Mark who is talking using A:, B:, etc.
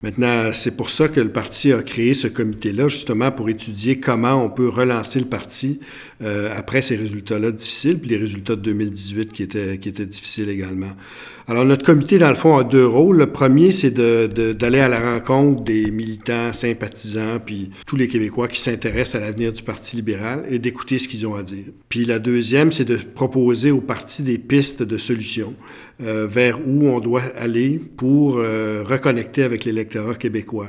A: Maintenant, c'est pour ça que le parti a créé ce comité-là, justement pour étudier comment on peut relancer le parti après ces résultats-là difficiles, puis les résultats de 2018 qui étaient difficiles également. Alors, notre comité, dans le fond, a deux rôles. Le premier, c'est d'aller à la rencontre des militants, sympathisants, puis tous les Québécois qui s'intéressent à l'avenir du Parti libéral et d'écouter ce qu'ils ont à dire. Puis la deuxième, c'est de proposer au parti des pistes de solutions vers où on doit aller pour reconnecter avec l'électorat québécois.